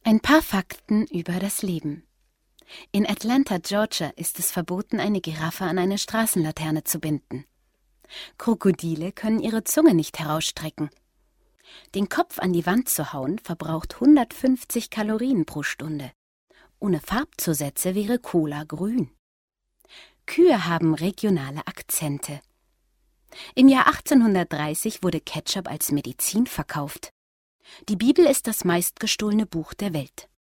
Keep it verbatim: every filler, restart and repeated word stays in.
Ein paar Fakten über das Leben. In Atlanta, Georgia, ist es verboten, eine Giraffe an eine Straßenlaterne zu binden. Krokodile können ihre Zunge nicht herausstrecken. Den Kopf an die Wand zu hauen, verbraucht hundertfünfzig Kalorien pro Stunde. Ohne Farbzusätze wäre Cola grün. Kühe haben regionale Akzente. Im Jahr achtzehnhundertdreißig wurde Ketchup als Medizin verkauft. Die Bibel ist das meistgestohlene Buch der Welt.